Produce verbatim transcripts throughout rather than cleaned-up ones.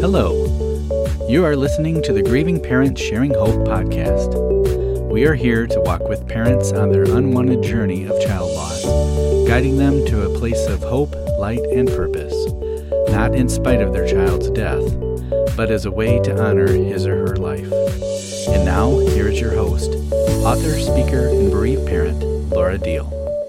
Hello. You are listening to the Grieving Parents Sharing Hope podcast. We are here to walk with parents on their unwanted journey of child loss, guiding them to a place of hope, light, and purpose, not in spite of their child's death, but as a way to honor his or her life. And now, here is your host, author, speaker, and bereaved parent, Laura Deal.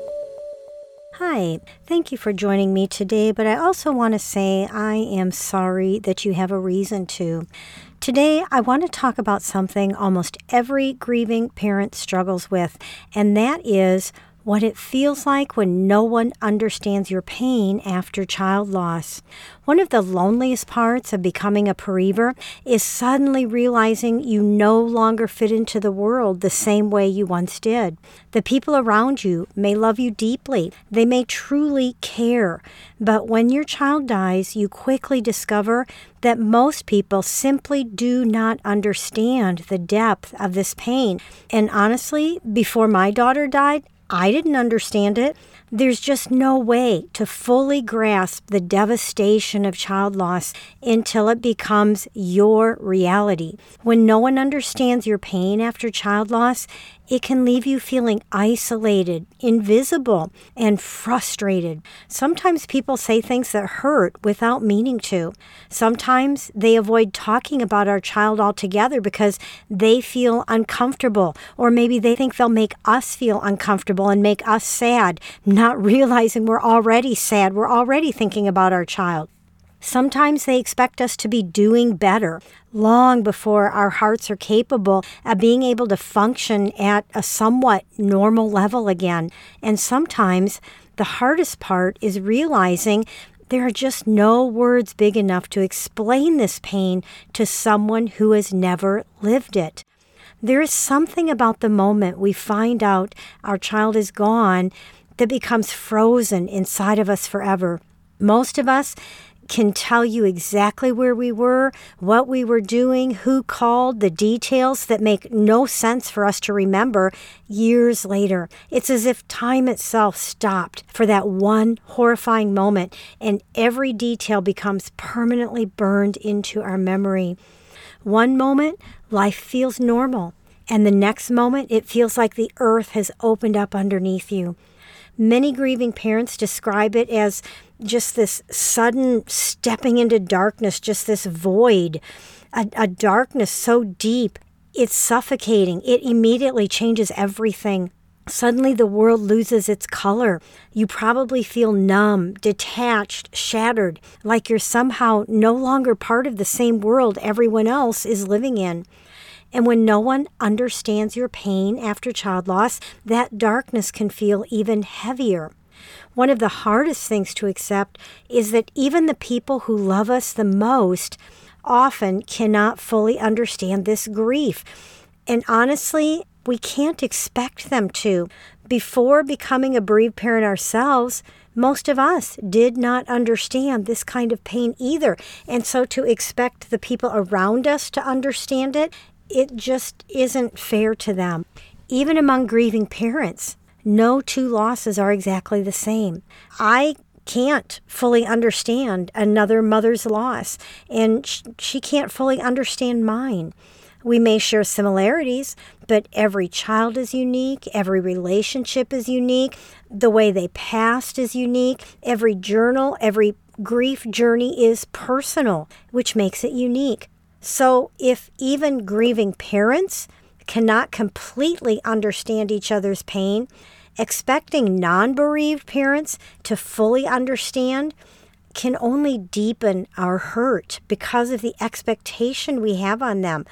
Hi, thank you for joining me today, but I also want to say I am sorry that you have a reason to. Today, I want to talk about something almost every grieving parent struggles with, and that is what it feels like when no one understands your pain after child loss. One of the loneliest parts of becoming a bereaver is suddenly realizing you no longer fit into the world the same way you once did. The people around you may love you deeply. They may truly care. But when your child dies, you quickly discover that most people simply do not understand the depth of this pain. And honestly, before my daughter died, I didn't understand it. There's just no way to fully grasp the devastation of child loss until it becomes your reality. When no one understands your pain after child loss, it can leave you feeling isolated, invisible, and frustrated. Sometimes people say things that hurt without meaning to. Sometimes they avoid talking about our child altogether because they feel uncomfortable, or maybe they think they'll make us feel uncomfortable and make us sad, not realizing we're already sad. We're already thinking about our child. Sometimes they expect us to be doing better long before our hearts are capable of being able to function at a somewhat normal level again. And sometimes the hardest part is realizing there are just no words big enough to explain this pain to someone who has never lived it. There is something about the moment we find out our child is gone that becomes frozen inside of us forever. Most of us can tell you exactly where we were, what we were doing, who called, the details that make no sense for us to remember years later. It's as if time itself stopped for that one horrifying moment, and every detail becomes permanently burned into our memory. One moment, life feels normal, and the next moment, it feels like the earth has opened up underneath you. Many grieving parents describe it as just this sudden stepping into darkness, just this void, a, a darkness so deep, it's suffocating. It immediately changes everything. Suddenly the world loses its color. You probably feel numb, detached, shattered, like you're somehow no longer part of the same world everyone else is living in. And when no one understands your pain after child loss, that darkness can feel even heavier. One of the hardest things to accept is that even the people who love us the most often cannot fully understand this grief. And honestly, we can't expect them to. Before becoming a bereaved parent ourselves, most of us did not understand this kind of pain either. And so to expect the people around us to understand it, it just isn't fair to them. Even among grieving parents, no two losses are exactly the same. I can't fully understand another mother's loss, and sh- she can't fully understand mine. We may share similarities, but every child is unique, every relationship is unique, the way they passed is unique, every journal, every grief journey is personal, which makes it unique. So if even grieving parents cannot completely understand each other's pain, expecting non-bereaved parents to fully understand can only deepen our hurt because of the expectation we have on them.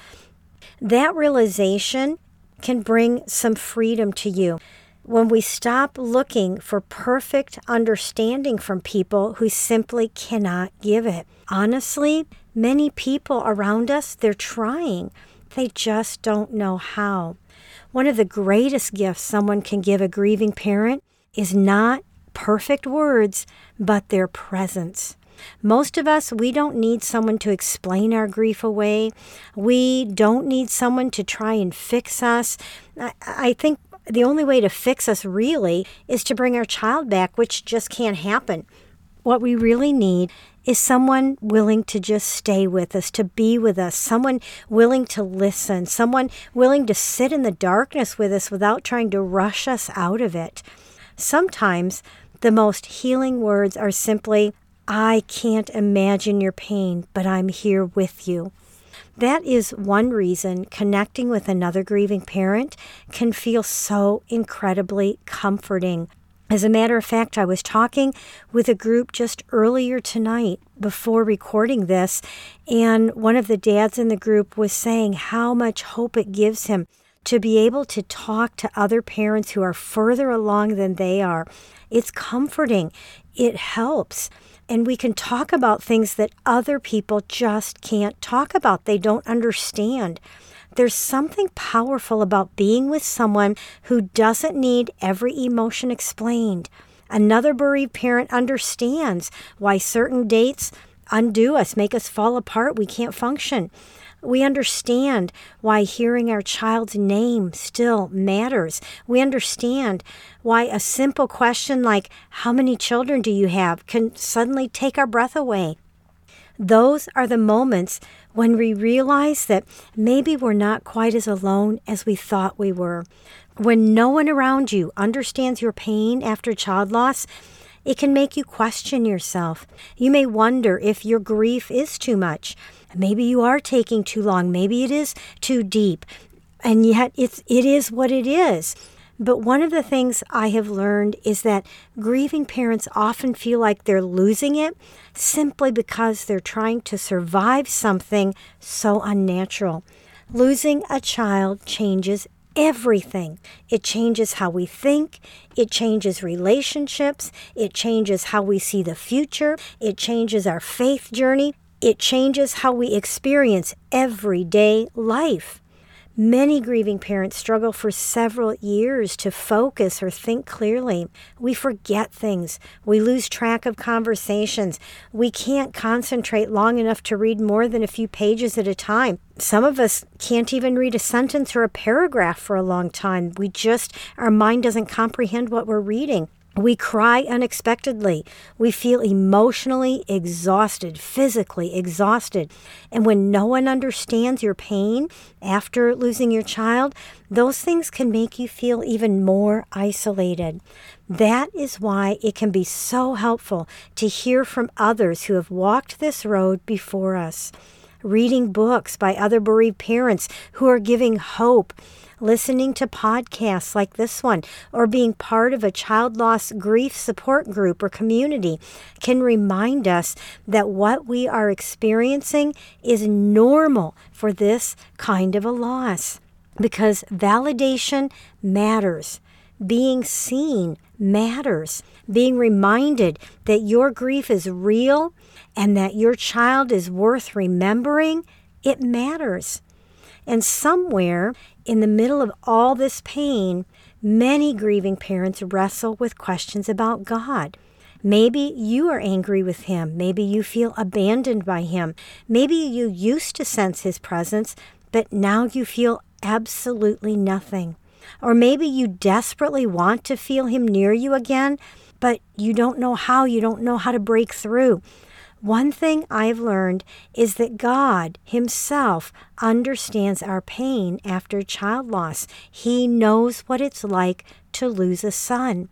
That realization can bring some freedom to you. When we stop looking for perfect understanding from people who simply cannot give it. Honestly, many people around us, they're trying. They just don't know how. One of the greatest gifts someone can give a grieving parent is not perfect words, but their presence. Most of us, we don't need someone to explain our grief away. We don't need someone to try and fix us. I, I think the only way to fix us really is to bring our child back, which just can't happen. What we really need is someone willing to just stay with us, to be with us, someone willing to listen, someone willing to sit in the darkness with us without trying to rush us out of it. Sometimes the most healing words are simply, "I can't imagine your pain, but I'm here with you." That is one reason connecting with another grieving parent can feel so incredibly comforting. As a matter of fact, I was talking with a group just earlier tonight before recording this, and one of the dads in the group was saying how much hope it gives him to be able to talk to other parents who are further along than they are. It's comforting. It helps. And we can talk about things that other people just can't talk about. They don't understand. There's something powerful about being with someone who doesn't need every emotion explained. Another bereaved parent understands why certain dates undo us, make us fall apart, we can't function. We understand why hearing our child's name still matters. We understand why a simple question like, "How many children do you have?" can suddenly take our breath away. Those are the moments when we realize that maybe we're not quite as alone as we thought we were. When no one around you understands your pain after child loss, it can make you question yourself. You may wonder if your grief is too much. Maybe you are taking too long. Maybe it is too deep. And yet it's, it is what it is. But one of the things I have learned is that grieving parents often feel like they're losing it simply because they're trying to survive something so unnatural. Losing a child changes everything. It changes how we think. It changes relationships. It changes how we see the future. It changes our faith journey. It changes how we experience everyday life. Many grieving parents struggle for several years to focus or think clearly. We forget things. We lose track of conversations. We can't concentrate long enough to read more than a few pages at a time. Some of us can't even read a sentence or a paragraph for a long time. We just, our mind doesn't comprehend what we're reading. We cry unexpectedly. We feel emotionally exhausted, physically exhausted. And when no one understands your pain after losing your child, those things can make you feel even more isolated. That is why it can be so helpful to hear from others who have walked this road before us. Reading books by other bereaved parents who are giving hope, listening to podcasts like this one, or being part of a child loss grief support group or community can remind us that what we are experiencing is normal for this kind of a loss. Because validation matters. Being seen matters. Being reminded that your grief is real and that your child is worth remembering, it matters. And somewhere in the middle of all this pain, many grieving parents wrestle with questions about God. Maybe you are angry with Him. Maybe you feel abandoned by Him. Maybe you used to sense His presence, but now you feel absolutely nothing. Or maybe you desperately want to feel Him near you again, but you don't know how. You don't know how to break through. One thing I've learned is that God Himself understands our pain after child loss. He knows what it's like to lose a son.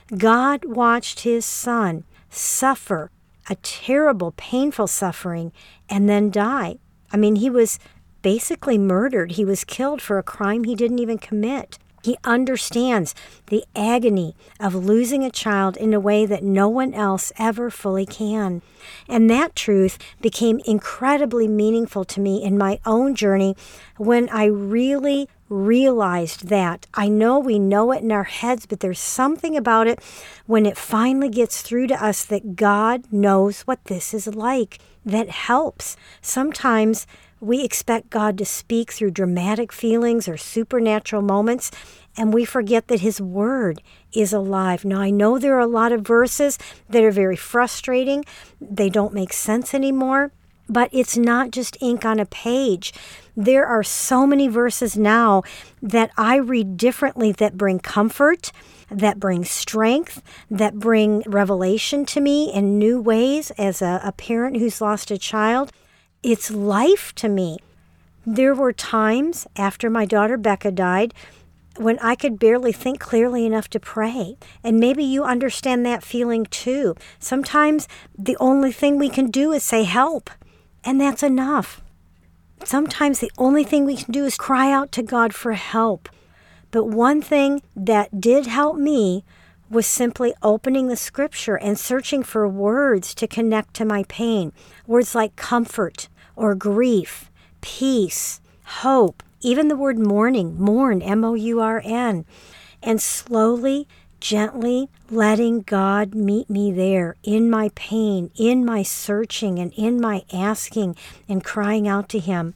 God watched His son suffer a terrible, painful suffering and then die. I mean, he was basically murdered. He was killed for a crime he didn't even commit. He understands the agony of losing a child in a way that no one else ever fully can. And that truth became incredibly meaningful to me in my own journey when I really realized that. I know we know it in our heads, but there's something about it when it finally gets through to us that God knows what this is like. That helps. Sometimes we expect God to speak through dramatic feelings or supernatural moments, and we forget that His Word is alive. Now, I know there are a lot of verses that are very frustrating. They don't make sense anymore. But it's not just ink on a page. There are so many verses now that I read differently that bring comfort, that bring strength, that bring revelation to me in new ways as a, a parent who's lost a child. It's life to me. There were times after my daughter Becca died when I could barely think clearly enough to pray. And maybe you understand that feeling too. Sometimes the only thing we can do is say help, and that's enough. Sometimes the only thing we can do is cry out to God for help. But one thing that did help me was simply opening the scripture and searching for words to connect to my pain. Words like comfort or grief, peace, hope, even the word mourning, mourn, M O U R N, and slowly, gently letting God meet me there in my pain, in my searching, and in my asking and crying out to Him.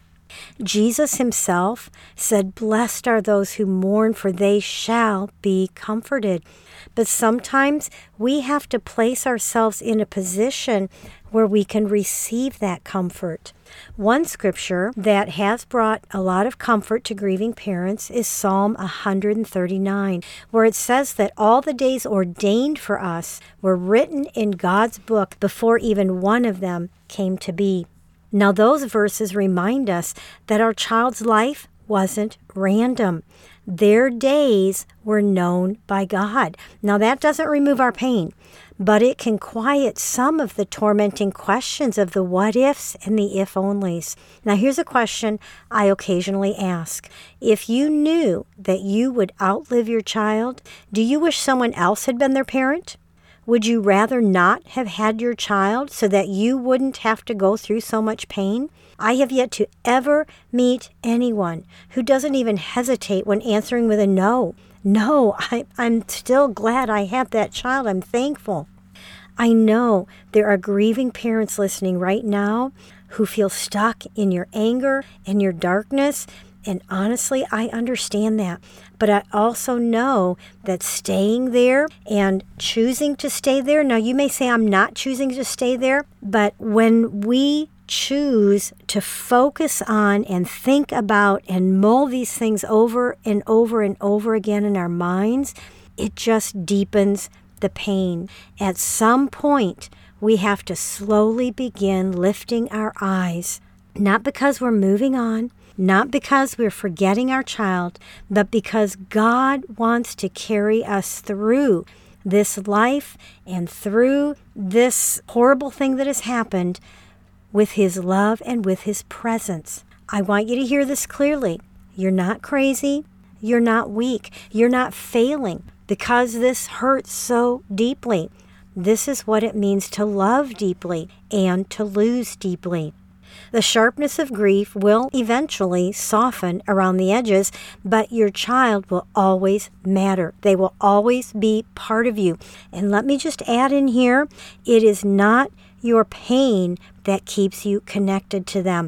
Jesus Himself said, "Blessed are those who mourn, for they shall be comforted." But sometimes we have to place ourselves in a position where we can receive that comfort. One scripture that has brought a lot of comfort to grieving parents is Psalm one thirty-nine, where it says that all the days ordained for us were written in God's book before even one of them came to be. Now, those verses remind us that our child's life wasn't random. Their days were known by God. Now, that doesn't remove our pain, but it can quiet some of the tormenting questions of the what-ifs and the if-onlys. Now, here's a question I occasionally ask. If you knew that you would outlive your child, do you wish someone else had been their parent? Would you rather not have had your child so that you wouldn't have to go through so much pain? I have yet to ever meet anyone who doesn't even hesitate when answering with a no. No, I, I'm still glad I had that child. I'm thankful. I know there are grieving parents listening right now who feel stuck in your anger and your darkness. And honestly, I understand that. But I also know that staying there and choosing to stay there, now you may say I'm not choosing to stay there, but when we choose to focus on and think about and mull these things over and over and over again in our minds, it just deepens the pain. At some point, we have to slowly begin lifting our eyes, not because we're moving on, not because we're forgetting our child, but because God wants to carry us through this life and through this horrible thing that has happened with His love and with His presence. I want you to hear this clearly. You're not crazy. You're not weak. You're not failing because this hurts so deeply. This is what it means to love deeply and to lose deeply. The sharpness of grief will eventually soften around the edges, but your child will always matter. They will always be part of you. And let me just add in here, it is not your pain that keeps you connected to them.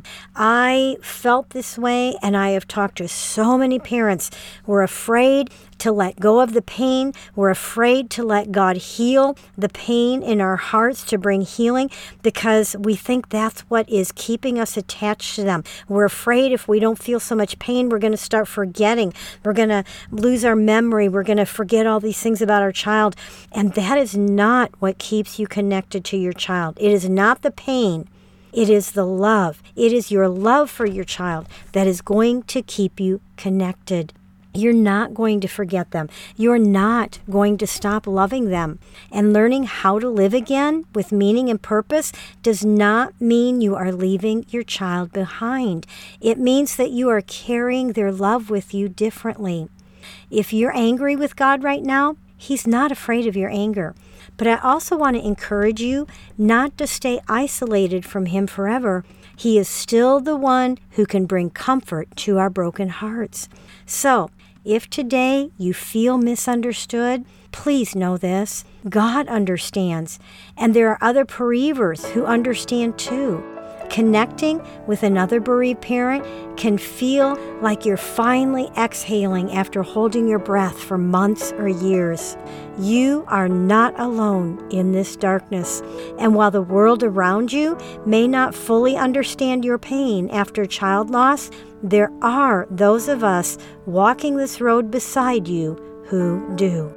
I felt this way, and I have talked to so many parents who are afraid to let go of the pain. We're afraid to let God heal the pain in our hearts, to bring healing, because we think that's what is keeping us attached to them. We're afraid if we don't feel so much pain, we're going to start forgetting. We're going to lose our memory. We're going to forget all these things about our child. And that is not what keeps you connected to your child. It is not the pain. It is the love. It is your love for your child that is going to keep you connected. You're not going to forget them. You're not going to stop loving them. And learning how to live again with meaning and purpose does not mean you are leaving your child behind. It means that you are carrying their love with you differently. If you're angry with God right now, He's not afraid of your anger. But I also want to encourage you not to stay isolated from Him forever. He is still the one who can bring comfort to our broken hearts. So, if today you feel misunderstood, please know this. God understands. And there are other bereavers who understand too. Connecting with another bereaved parent can feel like you're finally exhaling after holding your breath for months or years. You are not alone in this darkness, and while the world around you may not fully understand your pain after child loss, there are those of us walking this road beside you who do.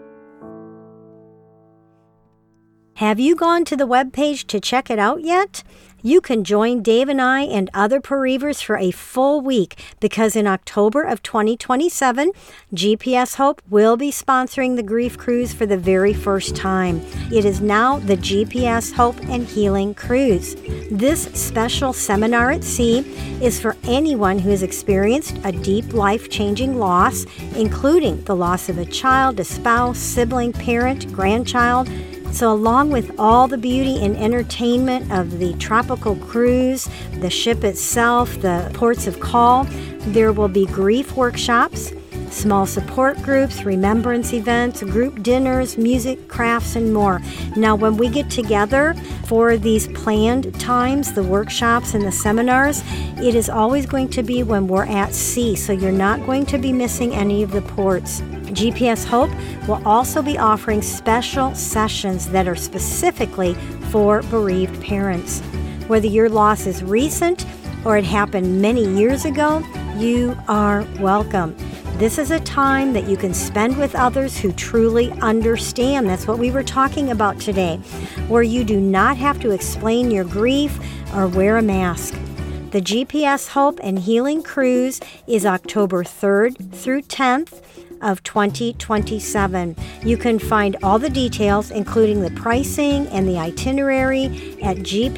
Have you gone to the webpage to check it out yet? You can join Dave and I and other bereavers for a full week because in October of twenty twenty-seven, G P S Hope will be sponsoring the Grief Cruise for the very first time. It is now the G P S Hope and Healing Cruise. This special seminar at sea is for anyone who has experienced a deep life-changing loss, including the loss of a child, a spouse, sibling, parent, grandchild. So along with all the beauty and entertainment of the tropical cruise, the ship itself, the ports of call, there will be grief workshops, small support groups, remembrance events, group dinners, music, crafts, and more. Now, when we get together for these planned times, the workshops and the seminars, it is always going to be when we're at sea, so you're not going to be missing any of the ports. G P S Hope will also be offering special sessions that are specifically for bereaved parents. Whether your loss is recent or it happened many years ago, you are welcome. This is a time that you can spend with others who truly understand. That's what we were talking about today, where you do not have to explain your grief or wear a mask. The G P S Hope and Healing Cruise is October third through tenth of twenty twenty-seven. You can find all the details, including the pricing and the itinerary, at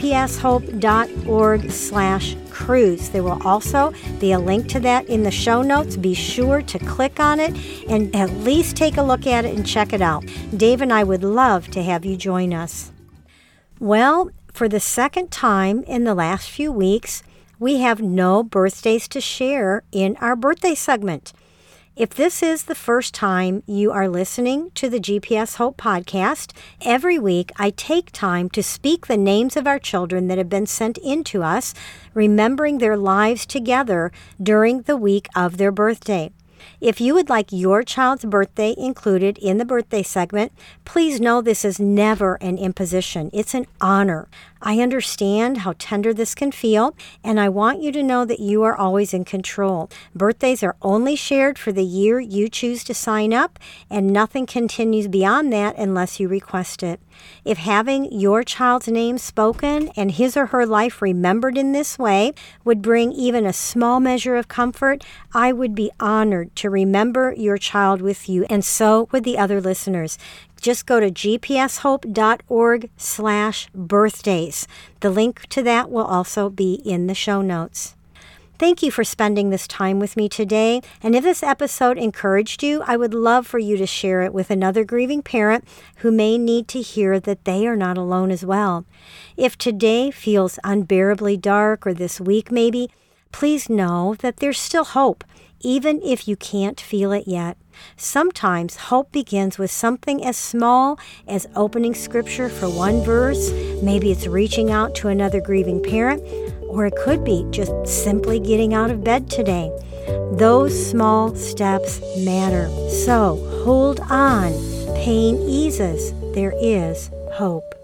gpshope.org slash cruise. There will also be a link to that in the show notes. Be sure to click on it and at least take a look at it and check it out. Dave and I would love to have you join us. Well, for the second time in the last few weeks, we have no birthdays to share in our birthday segment. If this is the first time you are listening to the G P S Hope podcast, every week I take time to speak the names of our children that have been sent in to us, remembering their lives together during the week of their birthday. If you would like your child's birthday included in the birthday segment, please know this is never an imposition. It's an honor. I understand how tender this can feel, and I want you to know that you are always in control. Birthdays are only shared for the year you choose to sign up, and nothing continues beyond that unless you request it. If having your child's name spoken and his or her life remembered in this way would bring even a small measure of comfort, I would be honored to remember your child with you, and so would the other listeners. Just go to gpshope.org slash birthdays. The link to that will also be in the show notes. Thank you for spending this time with me today. And if this episode encouraged you, I would love for you to share it with another grieving parent who may need to hear that they are not alone as well. If today feels unbearably dark, or this week maybe, please know that there's still hope, even if you can't feel it yet. Sometimes hope begins with something as small as opening scripture for one verse. Maybe it's reaching out to another grieving parent, or it could be just simply getting out of bed today. Those small steps matter. So hold on. Pain eases. There is hope.